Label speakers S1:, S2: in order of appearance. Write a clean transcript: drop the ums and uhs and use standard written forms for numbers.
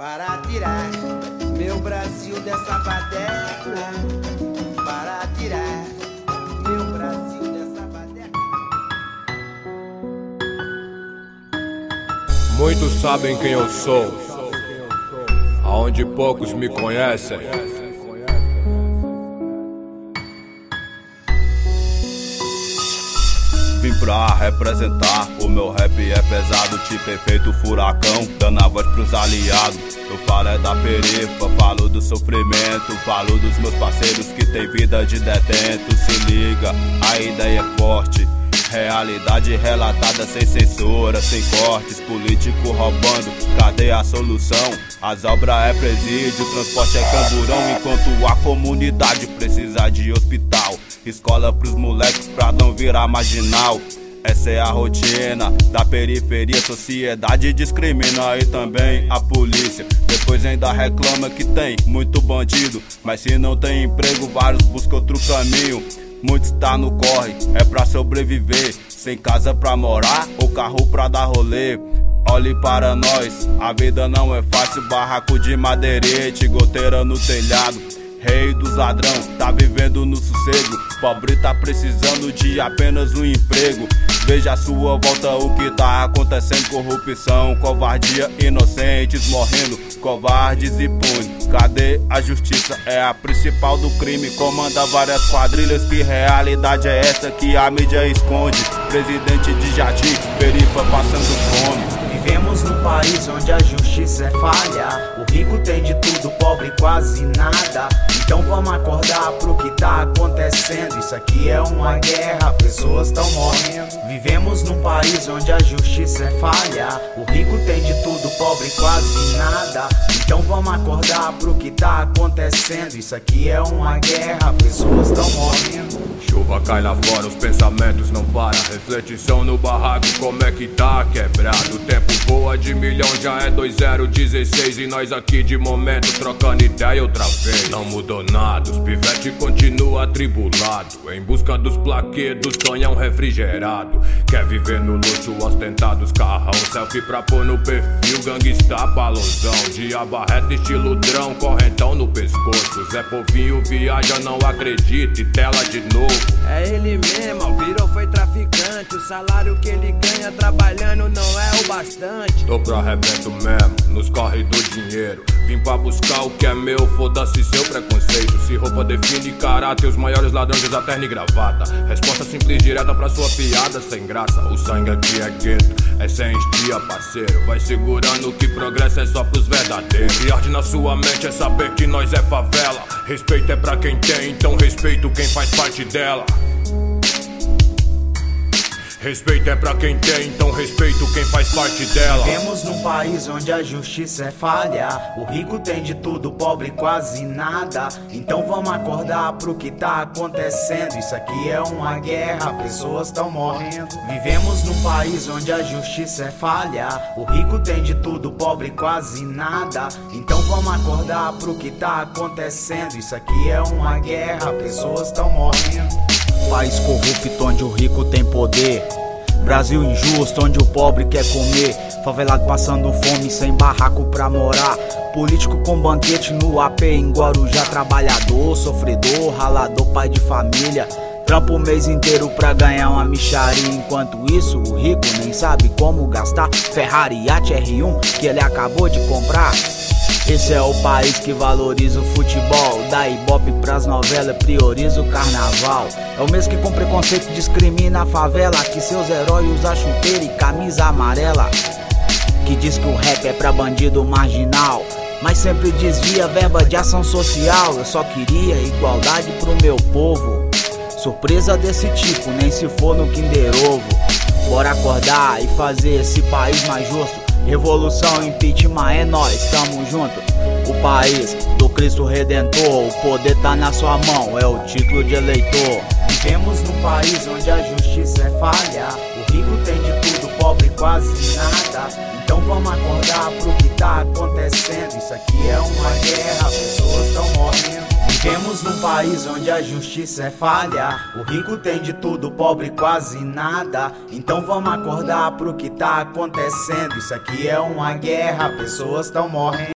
S1: para tirar meu Brasil dessa baderna, para tirar meu Brasil dessa baderna.
S2: Muitos sabem quem eu sou, aonde poucos me conhecem. Vim pra representar, o meu rap é pesado, tipo efeito furacão, dando a voz pros aliados. Eu falo é da perifa, falo do sofrimento, falo dos meus parceiros que tem vida de detento. Se liga, a ideia é forte, realidade relatada sem censura, sem cortes, político roubando, cadê a solução? As obras é presídio, transporte é camburão, enquanto a comunidade precisa de hospital, escola pros moleques pra não virar marginal. Essa é a rotina da periferia, sociedade discrimina e também a polícia. Depois ainda reclama que tem muito bandido, mas se não tem emprego, vários buscam outro caminho. Muitos tá no corre, é pra sobreviver, sem casa pra morar ou carro pra dar rolê. Olhe para nós, a vida não é fácil, barraco de madeirite, goteira no telhado. Rei dos ladrão, tá vivendo no sossego, pobre tá precisando de apenas um emprego. Veja à sua volta o que tá acontecendo, corrupção, covardia, inocentes morrendo, covardes e punes. Cadê a justiça? É a principal do crime, comanda várias quadrilhas, que realidade é essa que a mídia esconde? Presidente de Jardim, perifa passando fome.
S1: Vivemos num país onde a justiça é falha, o rico tem de tudo, o pobre quase nada. Então vamos acordar pro que tá acontecendo, isso aqui é uma guerra, pessoas tão morrendo. Vivemos num país onde a justiça é falha, o rico tem de tudo, o pobre quase nada. Então vamos acordar pro que tá acontecendo, isso aqui é uma guerra, pessoas tão morrendo.
S2: Chuva cai lá fora, os pensamentos não param, reflexão no barraco, como é que tá quebrado. O tempo voa de milhão, já é 2016 e nós aqui de momento trocando ideia outra vez. Não mudou nada, os pivete continua atribulado, em busca dos plaquês, dos canhão refrigerado. Quer viver no luxo ostentado, os carrão, selfie pra pôr no perfil, gangsta palosão, diaba reta estilo drão, correntão no pescoço. Zé Povinho viaja, não acredita e tela de novo.
S3: É ele mesmo, virou foi traficante, o salário que ele ganha trabalhando não é o bastante.
S2: Tô pro arrebento mesmo, nos corre do dinheiro, vim pra buscar o que é meu, foda-se seu preconceito. Se roupa define caráter, os maiores ladrões usam terno e gravata. Resposta simples direta pra sua piada sem graça. O sangue aqui é gueto, é sem estia parceiro, vai segurando que progresso é só pros verdadeiros. E arde na sua mente é saber que nós é favela, respeito é pra quem tem, então respeito quem faz parte dela. Respeito é pra quem tem, então respeito quem faz parte dela.
S1: Vivemos num país onde a justiça é falha, o rico tem de tudo, o pobre quase nada. Então vamos acordar pro que tá acontecendo, isso aqui é uma guerra, pessoas tão morrendo. Vivemos num país onde a justiça é falha, o rico tem de tudo, o pobre quase nada. Então vamos acordar pro que tá acontecendo, isso aqui é uma guerra, pessoas tão morrendo.
S4: País corrupto onde o rico tem poder, Brasil injusto onde o pobre quer comer, favelado passando fome sem barraco pra morar, político com banquete no AP em Guarujá, trabalhador, sofredor, ralador, pai de família, trampa o mês inteiro pra ganhar uma micharia. Enquanto isso o rico nem sabe como gastar Ferrari, Yacht R1 que ele acabou de comprar. Esse é o país que valoriza o futebol, dá ibope pras novelas, prioriza o carnaval. É o mesmo que com preconceito discrimina a favela, que seus heróis usam chuteira e camisa amarela, que diz que o rap é pra bandido marginal, mas sempre desvia verba de ação social. Eu só queria igualdade pro meu povo, surpresa desse tipo nem se for no Kinder Ovo. Bora acordar e fazer esse país mais justo, revolução, impeachment, é nós, tamo junto. O país do Cristo Redentor, o poder tá na sua mão, é o título de eleitor.
S1: Vivemos num país onde a justiça é falha, o rico tem de tudo, o pobre quase nada. Então vamos acordar pro que tá acontecendo, isso aqui é uma guerra, pessoas tão morrendo. Vivemos num país onde a justiça é falha, o rico tem de tudo, o pobre quase nada. Então vamos acordar pro que tá acontecendo, isso aqui é uma guerra, pessoas tão morrendo.